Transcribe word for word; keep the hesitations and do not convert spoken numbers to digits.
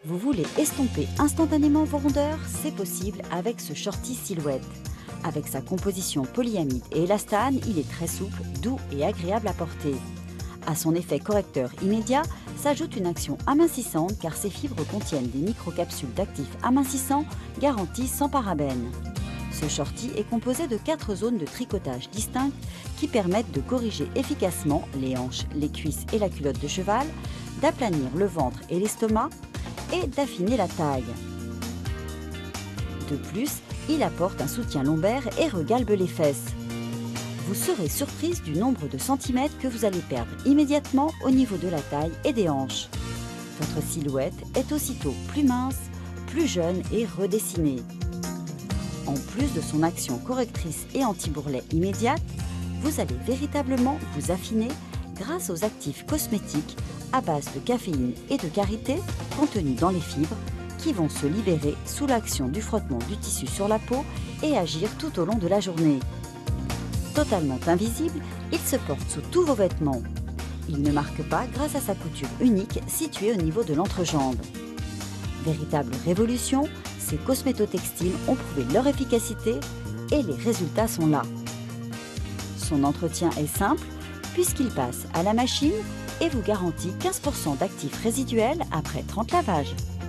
Vous voulez estomper instantanément vos rondeurs? C'est possible avec ce shorty silhouette. Avec sa composition polyamide et élastane, il est très souple, doux et agréable à porter. À son effet correcteur immédiat, s'ajoute une action amincissante car ses fibres contiennent des microcapsules d'actifs amincissants garantis sans parabènes. Ce shorty est composé de quatre zones de tricotage distinctes qui permettent de corriger efficacement les hanches, les cuisses et la culotte de cheval, d'aplanir le ventre et l'estomac et d'affiner la taille. De plus, il apporte un soutien lombaire et regalbe les fesses. Vous serez surprise du nombre de centimètres que vous allez perdre immédiatement au niveau de la taille et des hanches. Votre silhouette est aussitôt plus mince, plus jeune et redessinée. En plus de son action correctrice et anti-bourrelet immédiate, vous allez véritablement vous affiner grâce aux actifs cosmétiques à base de caféine et de karité contenus dans les fibres qui vont se libérer sous l'action du frottement du tissu sur la peau et agir tout au long de la journée. Totalement invisible, il se porte sous tous vos vêtements. Il ne marque pas grâce à sa couture unique située au niveau de l'entrejambe. Véritable révolution, ces cosmétotextiles ont prouvé leur efficacité et les résultats sont là. Son entretien est simple puisqu'il passe à la machine et vous garantit quinze pour cent d'actifs résiduels après trente lavages.